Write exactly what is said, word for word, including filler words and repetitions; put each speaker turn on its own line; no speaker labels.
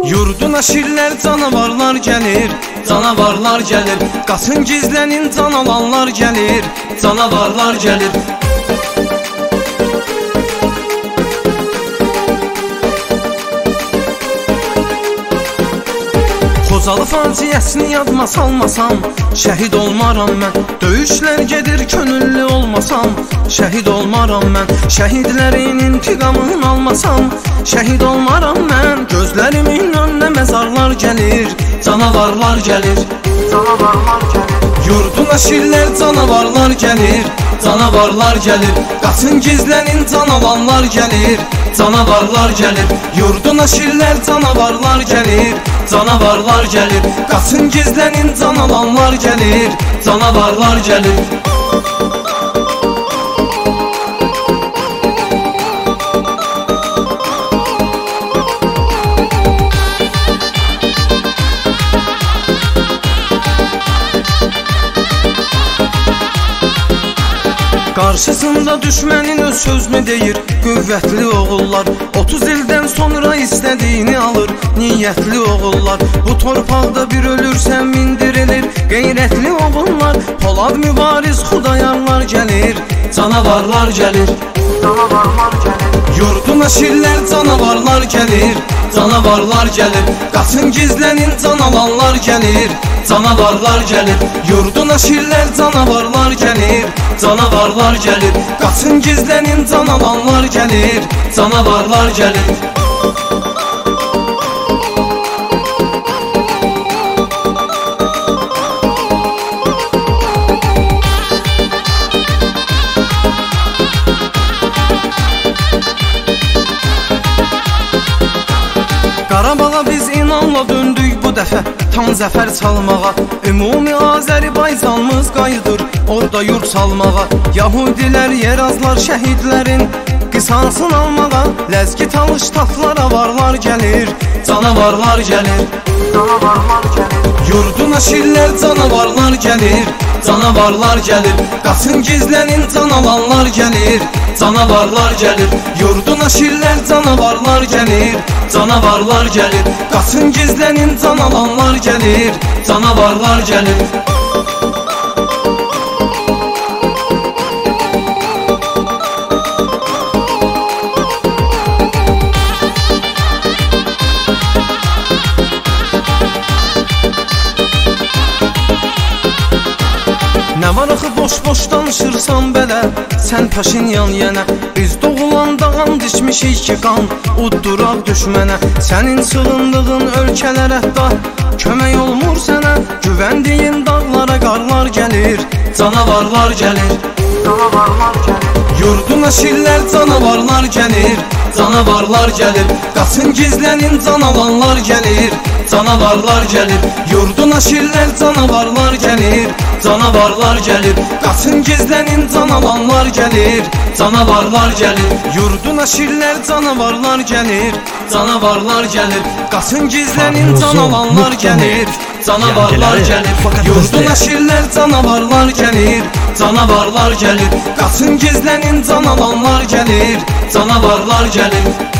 Yurduna şirlər, canavarlar gəlir, canavarlar gəlir. Qaçın gizlənin, can alanlar gəlir, canavarlar gəlir. Xocalı faciəsini yadıma salmasam, şəhid olmaram mən. Döyüşlər gedir, könüllü olmasam, şəhid olmaram mən. Şəhidlərin intiqamını almasam, şəhid olmaram mən. Gözlərimin önünə məzarlar gəlir, canavarlar gəlir, canavarlar gəlir. Yurduna şirlər, canavarlar gəlir, canavarlar gəlir. Qaçın gizlənin, can alanlar gəlir, canavarlar gəlir. Yurduna şirlər, canavarlar gəlir, canavarlar gəlir. Qaçın gizlənin, can alanlar gəlir, canavarlar gəlir. Qarşısında düşmənin öz sözünü deyir, qüvvətli oğullar. Otuz ildən sonra istədiyini alır, niyyətli oğullar. Bu torpaqda bir ölürsən mindirilir, qeyrətli oğullar. Polad mübariz Xudayarlar gəlir, canavarlar gəlir, canavarlar gəlir. Yurduna şirlər, canavarlar gəlir, canavarlar gəlir. Qaçın gizlənin, can alanlar gəlir, canavarlar gəlir. Yurduna şirlər, canavarlar gəlir, canavarlar gəlir. Qaçın gizlənin, can alanlar gəlir, canavarlar gəlir. Qarabağa biz inanla döndük bu dəfə, tam zəfər çalmağa. Ümumi Azərbaycanımız qayıdır, orada yurt salmağa. Yahudilər, yerazlar şəhidlərin qisasını almağa. Ləzgi talış taxlara varlar gəlir, canavarlar gəlir, canavarlar gəlir. Yurduna şirlər, canavarlar gəlir, canavarlar gəlir. Qaçın gizlənin, can alanlar gəlir, canavarlar gəlir. Yurduna şirlər, canavarlar gəlir, canavarlar gəlir. Qaçın gizlənin, can alanlar gəlir, canavarlar gəlir. Nə var axı boş-boş danışırsan belə, sən Paşinyan yenə. Biz doğulanda and içmişik ki qan udduraq düşmənə. Sənin sığındığın ölkələrə da kömək olmur sənə. Güvəndiyin dağlara qarlar gəlir, canavarlar gəlir, canavarlar gəlir. Yurduna şirlər, canavarlar gəlir, canavarlar gəlir. Qaçın gizlənin, can alanlar gəlir, canavarlar gəlir. Yurduna şirlər, canavarlar gəlir, canavarlar gəlir. Qaçın gizlənin, can alanlar gəlir, canavarlar gəlir. Yurduna şirlər, canavarlar gəlir, canavarlar gəlir. Qaçın gizlənin, can alanlar gəlir, canavarlar gəlir. Yurduna şirlər, canavarlar gəlir, canavarlar gəlir. Qaçın gizlənin, can alanlar gəlir, canavarlar gəlir.